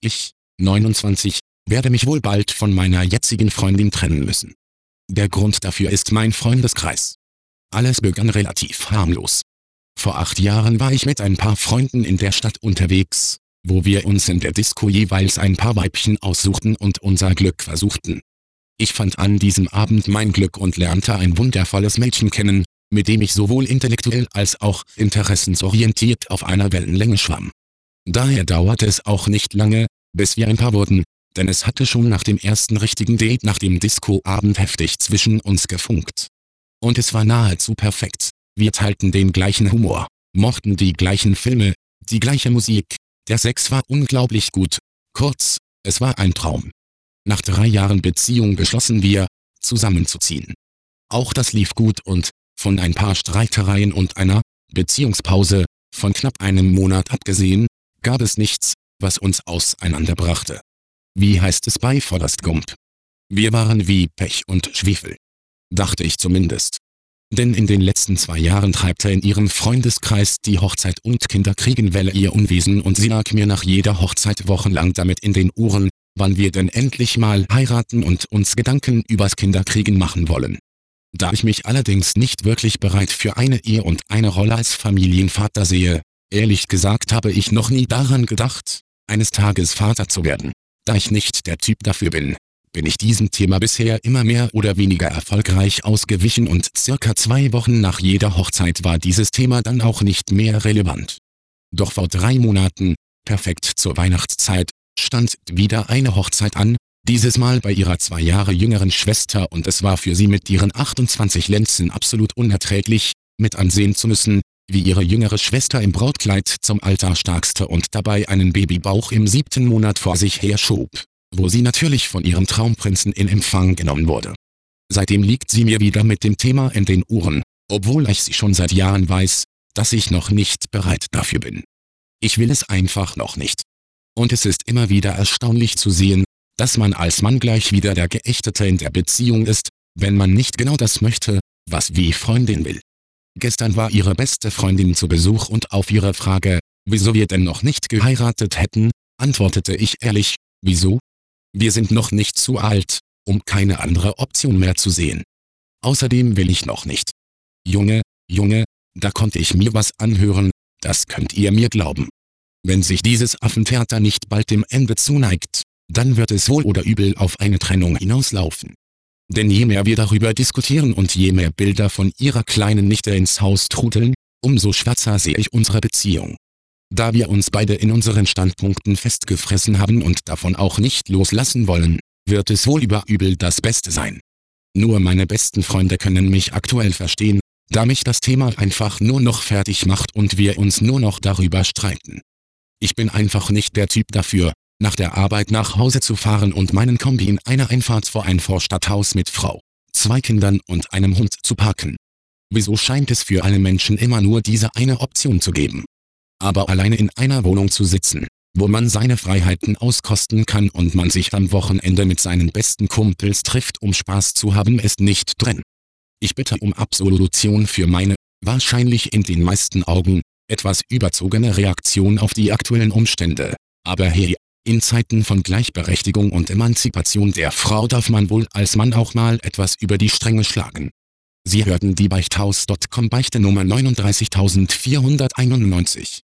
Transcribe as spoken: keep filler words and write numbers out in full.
Ich, neunundzwanzig, werde mich wohl bald von meiner jetzigen Freundin trennen müssen. Der Grund dafür ist mein Freundeskreis. Alles begann relativ harmlos. Vor acht Jahren war ich mit ein paar Freunden in der Stadt unterwegs, wo wir uns in der Disco jeweils ein paar Weibchen aussuchten und unser Glück versuchten. Ich fand an diesem Abend mein Glück und lernte ein wundervolles Mädchen kennen, mit dem ich sowohl intellektuell als auch interessensorientiert auf einer Wellenlänge schwamm. Daher dauerte es auch nicht lange, bis wir ein Paar wurden, denn es hatte schon nach dem ersten richtigen Date nach dem Disco-Abend heftig zwischen uns gefunkt. Und es war nahezu perfekt. Wir teilten den gleichen Humor, mochten die gleichen Filme, die gleiche Musik, der Sex war unglaublich gut, kurz, es war ein Traum. Nach drei Jahren Beziehung beschlossen wir, zusammenzuziehen. Auch das lief gut und, von ein paar Streitereien und einer Beziehungspause von knapp einem Monat abgesehen, gab es nichts, was uns auseinanderbrachte. Wie heißt es bei Forrest Gump? Wir waren wie Pech und Schwefel. Dachte ich zumindest. Denn in den letzten zwei Jahren treibte in ihrem Freundeskreis die Hochzeit- und Kinderkriegenwelle ihr Unwesen und sie lag mir nach jeder Hochzeit wochenlang damit in den Ohren, wann wir denn endlich mal heiraten und uns Gedanken übers Kinderkriegen machen wollen. Da ich mich allerdings nicht wirklich bereit für eine Ehe und eine Rolle als Familienvater sehe, ehrlich gesagt habe ich noch nie daran gedacht, eines Tages Vater zu werden. Da ich nicht der Typ dafür bin, bin ich diesem Thema bisher immer mehr oder weniger erfolgreich ausgewichen und circa zwei Wochen nach jeder Hochzeit war dieses Thema dann auch nicht mehr relevant. Doch vor drei Monaten, perfekt zur Weihnachtszeit, stand wieder eine Hochzeit an, dieses Mal bei ihrer zwei Jahre jüngeren Schwester und es war für sie mit ihren achtundzwanzig Lenzen absolut unerträglich, mit ansehen zu müssen, wie ihre jüngere Schwester im Brautkleid zum Altar starkste und dabei einen Babybauch im siebten Monat vor sich herschob, wo sie natürlich von ihrem Traumprinzen in Empfang genommen wurde. Seitdem liegt sie mir wieder mit dem Thema in den Ohren, obwohl ich sie schon seit Jahren weiß, dass ich noch nicht bereit dafür bin. Ich will es einfach noch nicht. Und es ist immer wieder erstaunlich zu sehen, dass man als Mann gleich wieder der Geächtete in der Beziehung ist, wenn man nicht genau das möchte, was die Freundin will. Gestern war ihre beste Freundin zu Besuch und auf ihre Frage, wieso wir denn noch nicht geheiratet hätten, antwortete ich ehrlich, wieso? Wir sind noch nicht zu alt, um keine andere Option mehr zu sehen. Außerdem will ich noch nicht. Junge, Junge, da konnte ich mir was anhören, das könnt ihr mir glauben. Wenn sich dieses Affentheater nicht bald dem Ende zuneigt, dann wird es wohl oder übel auf eine Trennung hinauslaufen. Denn je mehr wir darüber diskutieren und je mehr Bilder von ihrer kleinen Nichte ins Haus trudeln, umso schwärzer sehe ich unsere Beziehung. Da wir uns beide in unseren Standpunkten festgefressen haben und davon auch nicht loslassen wollen, wird es wohl über übel das Beste sein. Nur meine besten Freunde können mich aktuell verstehen, da mich das Thema einfach nur noch fertig macht und wir uns nur noch darüber streiten. Ich bin einfach nicht der Typ dafür, nach der Arbeit nach Hause zu fahren und meinen Kombi in einer Einfahrt vor ein Vorstadthaus mit Frau, zwei Kindern und einem Hund zu parken. Wieso scheint es für alle Menschen immer nur diese eine Option zu geben? Aber alleine in einer Wohnung zu sitzen, wo man seine Freiheiten auskosten kann und man sich am Wochenende mit seinen besten Kumpels trifft, um Spaß zu haben, ist nicht drin. Ich bitte um Absolution für meine, wahrscheinlich in den meisten Augen, etwas überzogene Reaktion auf die aktuellen Umstände. Aber hey, in Zeiten von Gleichberechtigung und Emanzipation der Frau darf man wohl als Mann auch mal etwas über die Stränge schlagen. Sie hörten die Beichthaus Punkt com Beichte Nummer neununddreißigtausendvierhunderteinundneunzig.